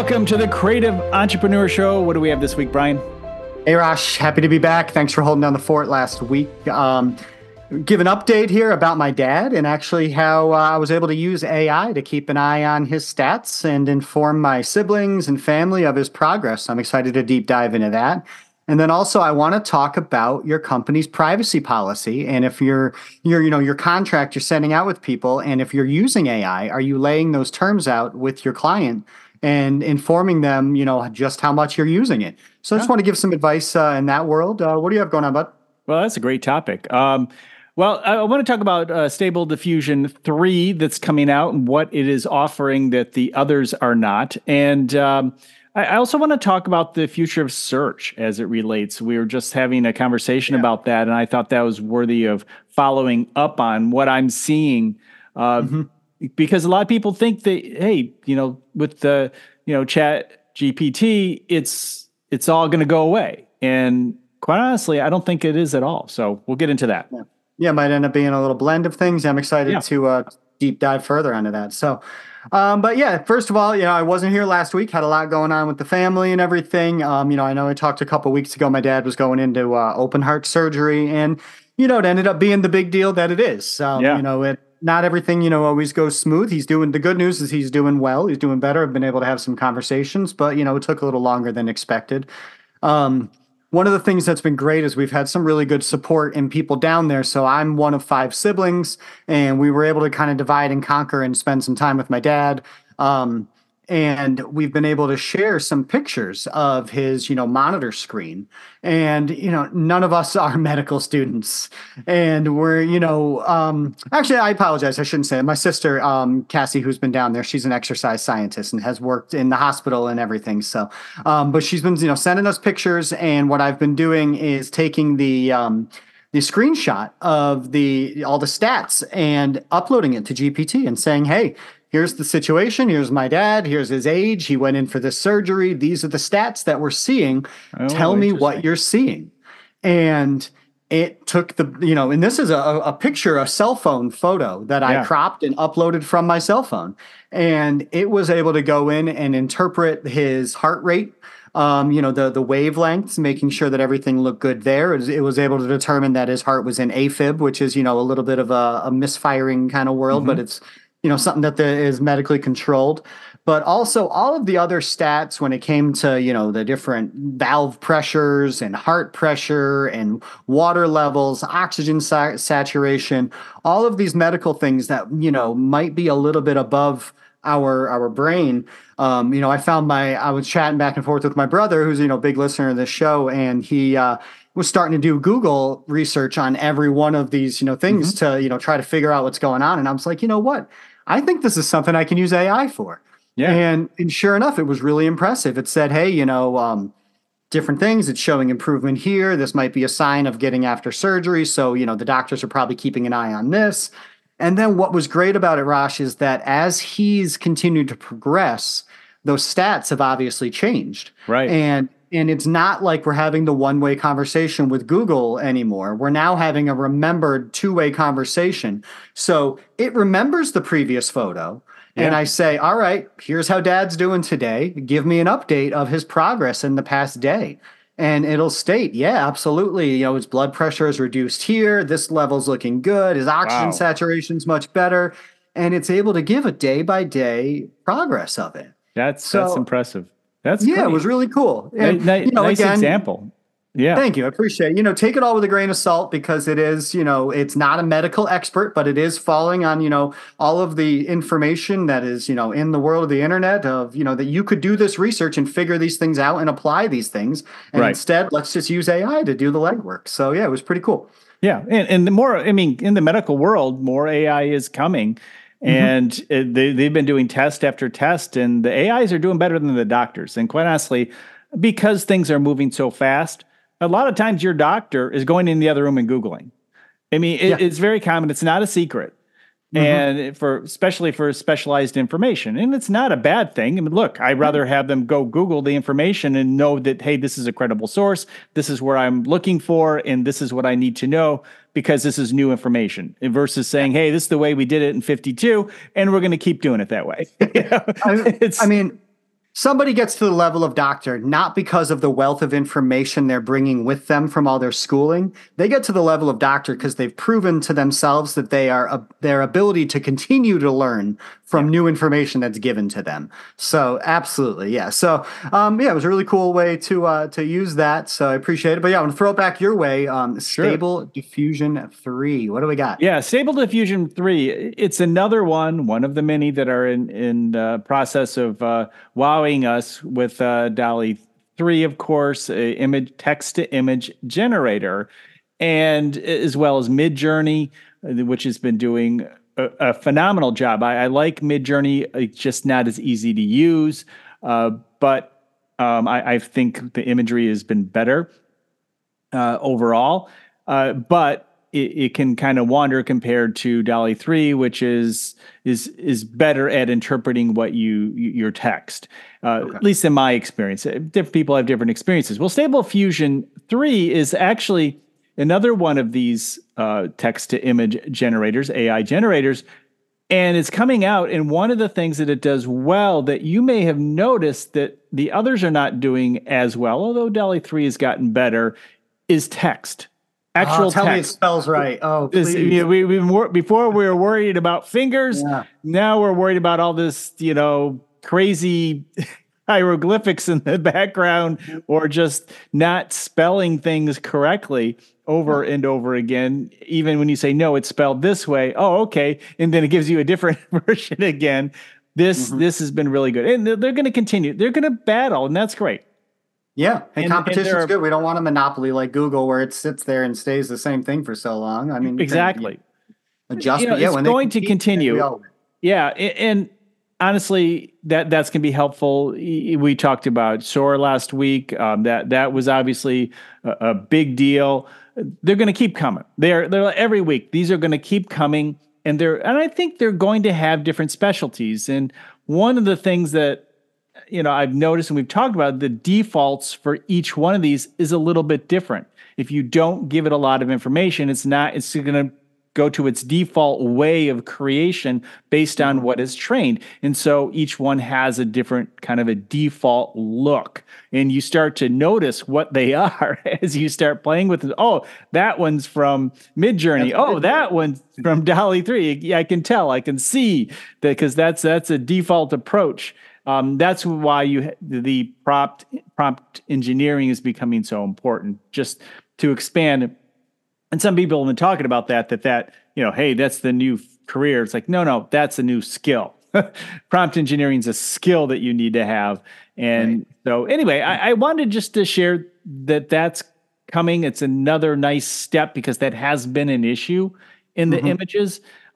Welcome to the Creative Entrepreneur Show. What do we have this week, Brian? Hey, Rosh. Happy to be back. Thanks for holding down the fort last week. Give an update here about my dad and actually how I was able to use AI to keep an eye on his stats and inform my siblings and family of his progress. I'm excited to deep dive into that. And then also I want to talk about your company's privacy policy. And if your contract you're sending out with people, and if you're using AI, are you laying those terms out with your client and informing them, just how much you're using it? So I just want to give some advice in that world. What do you have going on, bud? Well, that's a great topic. Well, I want to talk about Stable Diffusion 3 that's coming out and what it is offering that the others are not. And I also want to talk about the future of search as it relates. We were just having a conversation about that, and I thought that was worthy of following up on what I'm seeing. Because a lot of people think that, hey, with the, Chat GPT, it's all going to go away. And quite honestly, I don't think it is at all. So we'll get into that. Yeah, it might end up being a little blend of things. I'm excited to deep dive further onto that. So, but yeah, first of all, I wasn't here last week. Had a lot going on with the family and everything. I know I talked a couple weeks ago. My dad was going into open heart surgery, and it ended up being the big deal that it is. Not everything always goes smooth. The good news is he's doing well. He's doing better. I've been able to have some conversations, but it took a little longer than expected. One of the things that's been great is we've had some really good support and people down there. So I'm one of 5 siblings, and we were able to kind of divide and conquer and spend some time with my dad. And we've been able to share some pictures of his, monitor screen. And, none of us are medical students. And we're, actually, I apologize. I shouldn't say it. My sister, Cassie, who's been down there, she's an exercise scientist and has worked in the hospital and everything. So, but she's been, sending us pictures. And what I've been doing is taking the screenshot of all the stats and uploading it to GPT and saying, hey, here's the situation. Here's my dad. Here's his age. He went in for this surgery. These are the stats that we're seeing. Tell me what you're seeing. And it took and this is a picture, a cell phone photo that I cropped and uploaded from my cell phone. And it was able to go in and interpret his heart rate, the wavelengths, making sure that everything looked good there. It was able to determine that his heart was in AFib, which is, a little bit of a misfiring kind of world, but it's, something that is medically controlled. But also all of the other stats when it came to, the different valve pressures and heart pressure and water levels, oxygen saturation, all of these medical things that, might be a little bit above our brain. I was chatting back and forth with my brother, who's, big listener of this show, and he was starting to do Google research on every one of these, things to, try to figure out what's going on. And I was like, what? I think this is something I can use AI for. Yeah. And sure enough, it was really impressive. It said, hey, different things. It's showing improvement here. This might be a sign of getting after surgery. So, the doctors are probably keeping an eye on this. And then what was great about it, Rosh, is that as he's continued to progress, those stats have obviously changed. Right. And it's not like we're having the one-way conversation with Google anymore. We're now having a remembered two-way conversation. So it remembers the previous photo. Yeah. And I say, all right, here's how Dad's doing today. Give me an update of his progress in the past day. And it'll state, yeah, absolutely. His blood pressure is reduced here. This level's looking good. His oxygen saturation's much better. And it's able to give a day-by-day progress of it. That's impressive. That's great. It was really cool. And, nice example. Yeah. Thank you. I appreciate it. Take it all with a grain of salt because it is, it's not a medical expert, but it is falling on, all of the information that is, in the world of the internet of, that you could do this research and figure these things out and apply these things. And instead, let's just use AI to do the legwork. So yeah, it was pretty cool. Yeah. And the more, in the medical world, more AI is coming. And they've been doing test after test, and the AIs are doing better than the doctors. And quite honestly, because things are moving so fast, a lot of times your doctor is going in the other room and Googling. It's very common. It's not a secret. And especially for specialized information. And it's not a bad thing. Look, I'd rather have them go Google the information and know that, hey, this is a credible source. This is where I'm looking for, and this is what I need to know because this is new information versus saying, hey, this is the way we did it in 52, and we're going to keep doing it that way. somebody gets to the level of doctor not because of the wealth of information they're bringing with them from all their schooling. They get to the level of doctor because they've proven to themselves that their ability to continue to learn from new information that's given to them. So absolutely, yeah. So it was a really cool way to use that. So I appreciate it. But yeah, I'm gonna throw it back your way. Stable Diffusion 3. What do we got? Yeah, Stable Diffusion 3. It's another one of the many that are in the process of wowing us with DALL-E 3, of course, image text to image generator, and as well as Midjourney, which has been doing a phenomenal job. I like Midjourney. It's just not as easy to use, but I think the imagery has been better overall. But it can kind of wander compared to DALL-E 3, which is better at interpreting what your text. Okay. At least in my experience. Different people have different experiences. Well, Stable Diffusion 3 is actually another one of these text-to-image generators, AI generators, and it's coming out. And one of the things that it does well that you may have noticed that the others are not doing as well, although DALL-E 3 has gotten better, is text. Actual tell text. Me it spells right. Oh, please. Before we were worried about fingers. Yeah. Now we're worried about all this, crazy hieroglyphics in the background or just not spelling things correctly over and over again. Even when you say, no, it's spelled this way. Oh, okay. And then it gives you a different version again. This has been really good. And they're going to continue. They're going to battle, and that's great. Yeah, and competition is good. We don't want a monopoly like Google where it sits there and stays the same thing for so long. I mean, exactly. Adjustment. It's going to continue. Yeah, and honestly, that's going to be helpful. We talked about Sora last week. That was obviously a big deal. They're going to keep coming. They're every week. These are going to keep coming, and I think they're going to have different specialties. And one of the things that I've noticed, and we've talked about, the defaults for each one of these is a little bit different. If you don't give it a lot of information, it's going to go to its default way of creation based on what is trained. And so each one has a different kind of a default look. And you start to notice what they are as you start playing with it. Oh, that one's from Midjourney. Oh, that one's from DALL-E 3. Yeah, I can tell. I can see that because that's a default approach. That's why the prompt engineering is becoming so important, just to expand. And some people have been talking about that, hey, that's the new career. It's like, no, that's a new skill. Prompt engineering is a skill that you need to have. And so anyway, I wanted just to share that's coming. It's another nice step because that has been an issue in the images.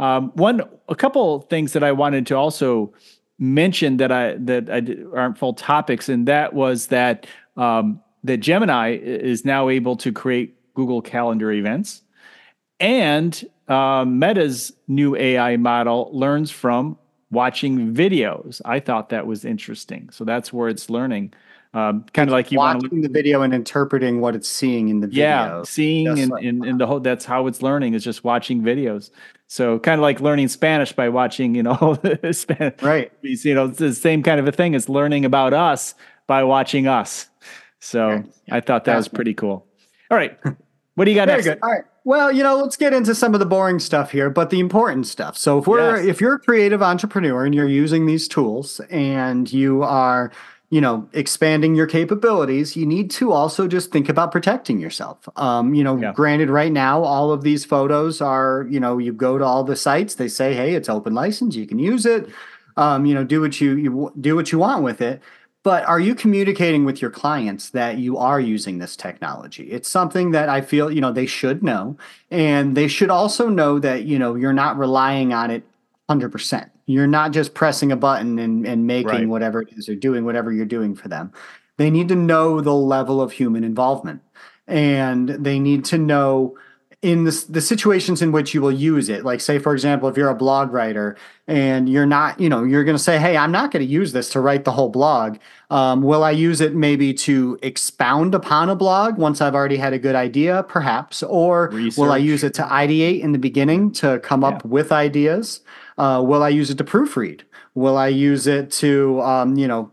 A couple things that I wanted to also mention that aren't full topics, and that was that Gemini is now able to create Google Calendar events, and Meta's new AI model learns from watching videos. I thought that was interesting. So that's where it's learning. Kind of like you watching the video and interpreting what it's seeing in the video. Yeah, seeing in the whole. That's how it's learning, is just watching videos. So kind of like learning Spanish by watching, Spanish. Right. It's the same kind of a thing as learning about us by watching us. So I thought that was pretty cool. All right, what do you got next? Very good. All right. Well, let's get into some of the boring stuff here, but the important stuff. So if you're a creative entrepreneur and you're using these tools and you are expanding your capabilities, you need to also just think about protecting yourself. Granted, right now, all of these photos are, you go to all the sites, they say, hey, it's open license, you can use it, do what you want with it. But are you communicating with your clients that you are using this technology? It's something that I feel, they should know. And they should also know that, you're not relying on it 100%. You're not just pressing a button and making whatever it is or doing whatever you're doing for them. They need to know the level of human involvement. And they need to know in the situations in which you will use it. Like, say, for example, if you're a blog writer and you're not, you're going to say, hey, I'm not going to use this to write the whole blog. Will I use it maybe to expound upon a blog once I've already had a good idea, perhaps? Or will I use it to ideate in the beginning to come up with ideas? Will I use it to proofread? Will I use it to,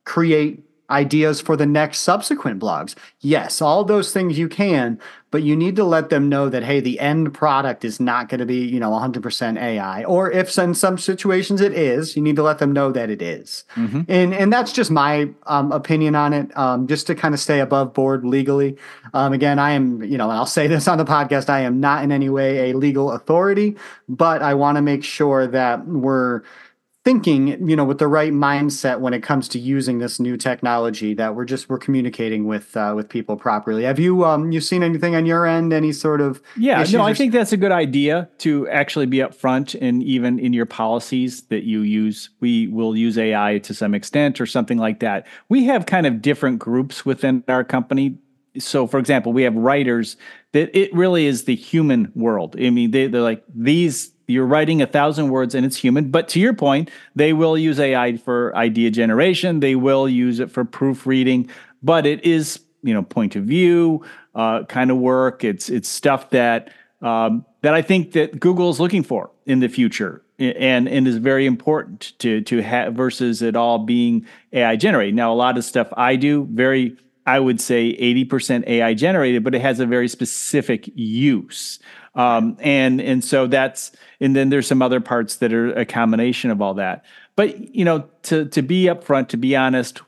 create ideas for the next subsequent blogs. Yes, all those things you can, but you need to let them know that, hey, the end product is not going to be, 100% AI. Or if in some situations it is, you need to let them know that it is. Mm-hmm. And that's just my opinion on it, just to kind of stay above board legally. Again, I am, and I'll say this on the podcast, I am not in any way a legal authority, but I want to make sure that we're thinking, with the right mindset when it comes to using this new technology, that we're communicating with people properly. Have you seen anything on your end? Any sort of I think that's a good idea to actually be upfront, and even in your policies that you use, we will use AI to some extent or something like that. We have kind of different groups within our company. So, for example, we have writers that it really is the human world. I mean, they're like these. You're writing 1,000 words and it's human. But to your point, they will use AI for idea generation. They will use it for proofreading. But it is, point of view kind of work. It's stuff that I think that Google is looking for in the future, and is very important to have, versus it all being AI generated. Now, a lot of stuff I do, I would say 80% AI generated, but it has a very specific use. And so and then there's some other parts that are a combination of all that. But, to be upfront, to be honest,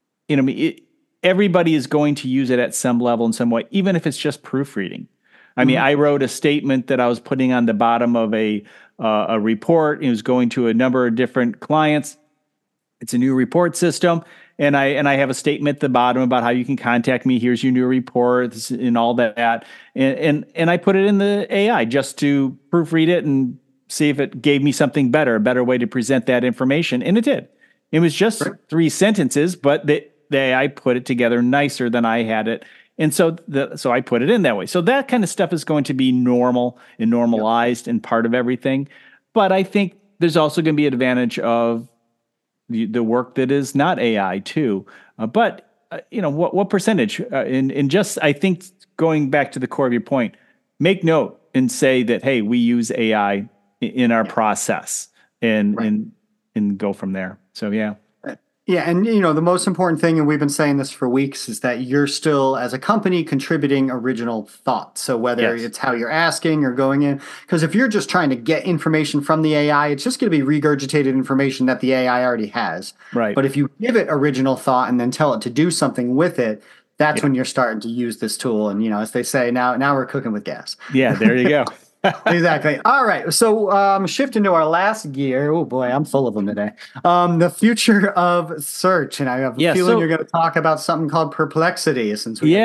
everybody is going to use it at some level in some way, even if it's just proofreading. I mean, I wrote a statement that I was putting on the bottom of a report. It was going to a number of different clients. It's a new report system. And I have a statement at the bottom about how you can contact me. Here's your new reports and all that. And I put it in the AI just to proofread it and see if it gave me something better, a better way to present that information. And it did. It was just 3 sentences, but the AI put it together nicer than I had it. And so I put it in that way. So that kind of stuff is going to be normal and normalized and part of everything. But I think there's also going to be an advantage of the work that is not AI too. But what percentage? And just, I think, going back to the core of your point, make note and say that, hey, we use AI in our process, and go from there. So, yeah. Yeah, and the most important thing, and we've been saying this for weeks, is that you're still, as a company, contributing original thought. So whether it's how you're asking or going in, because if you're just trying to get information from the AI, it's just going to be regurgitated information that the AI already has. Right. But if you give it original thought and then tell it to do something with it, that's when you're starting to use this tool. And as they say, now we're cooking with gas. Yeah, there you go. Exactly. All right. So shifting to our last gear. Oh boy, I'm full of them today. The future of search, and I have a feeling you're going to talk about something called Perplexity. Since we've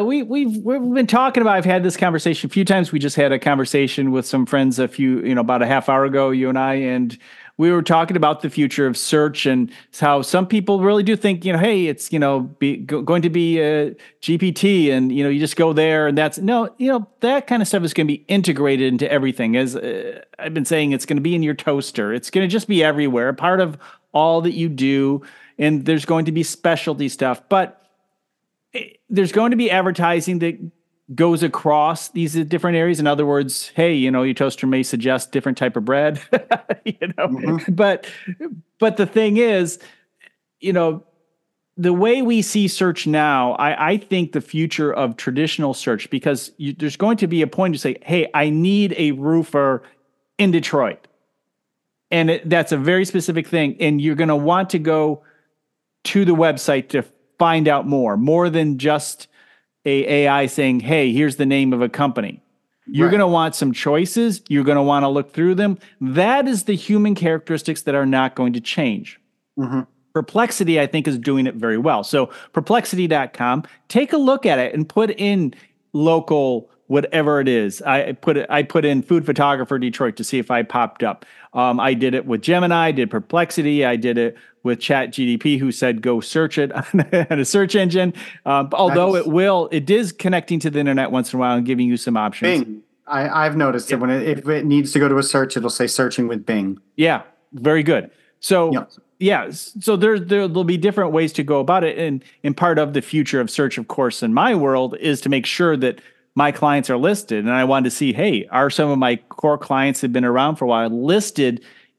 been talking about. I've had this conversation a few times. We just had a conversation with some friends about a half hour ago. You and I, and we were talking about the future of search and how some people really do think, hey, it's, going to be a GPT, and, you just go there and that kind of stuff is going to be integrated into everything. As I've been saying, it's going to be in your toaster. It's going to just be everywhere, part of all that you do. And there's going to be specialty stuff, but there's going to be advertising that goes across these different areas. In other words, hey, your toaster may suggest different type of bread, but the thing is, the way we see search now, I think the future of traditional search, because there's going to be a point to say, hey, I need a roofer in Detroit. And that's a very specific thing. And you're going to want to go to the website to find out more than just AI saying, hey, here's the name of a company. You're going to want some choices. You're going to want to look through them. That is the human characteristics that are not going to change. Perplexity, I think, is doing it very well. So perplexity.com, take a look at it and put in local, whatever it is. I put in food photographer Detroit to see if I popped up. I did it with Gemini, I did Perplexity. I did it with ChatGPT, who said, go search it on a search engine. Although it is connecting to the internet once in a while and giving you some options. Bing. I've noticed that if it needs to go to a search, it'll say searching with Bing. Yeah, very good. So so there'll be different ways to go about it. And part of the future of search, of course, in my world, is to make sure that my clients are listed. And I wanted to see, hey, are some of my core clients that have been around for a while listed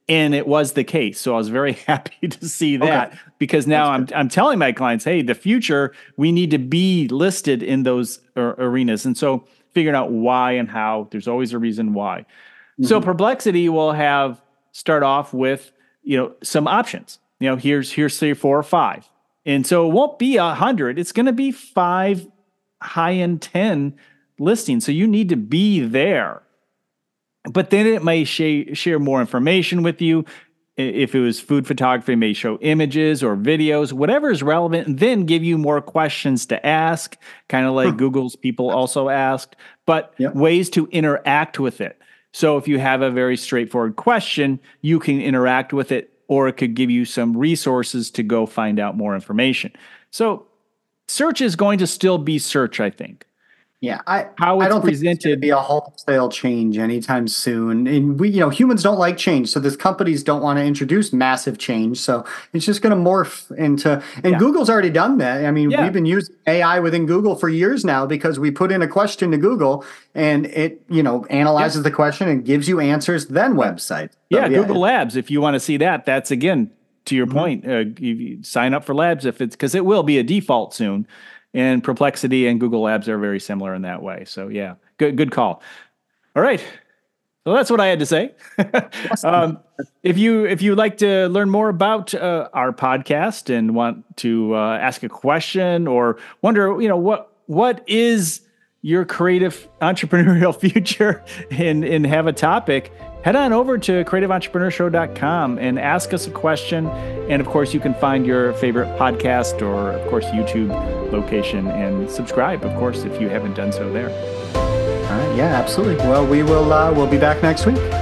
And it was the case. So I was very happy to see that because now I'm telling my clients, hey, the future, we need to be listed in those arenas. And so figuring out why and how, there's always a reason why. Mm-hmm. So Perplexity will start off with, some options. Here's 3 or 4 or 5. And so it won't be 100. It's going to be 5 high-end 10 listings. So you need to be there. But then it may share more information with you. If it was food photography, it may show images or videos, whatever is relevant, and then give you more questions to ask, kind of like Google's people also asked, but ways to interact with it. So if you have a very straightforward question, you can interact with it, or it could give you some resources to go find out more information. So search is going to still be search, I think. Yeah, I don't think it's going to be a wholesale change anytime soon. And we, humans don't like change, so these companies don't want to introduce massive change. So it's just going to morph into. And Google's already done that. I mean, we've been using AI within Google for years now because we put in a question to Google, and it, analyzes the question and gives you answers. Then website. So, Google Labs. If you want to see that, that's again to your point. You sign up for Labs because it will be a default soon. And Perplexity and Google Labs are very similar in that way. So good call. All right. So that's what I had to say. If you'd like to learn more about our podcast and want to ask a question or wonder, what is your creative entrepreneurial future and have a topic, head on over to creativeentrepreneurshow.com and ask us a question. And of course, you can find your favorite podcast or, of course, YouTube location and subscribe, of course, if you haven't done so there. All right. Yeah, absolutely. Well, we'll be back next week.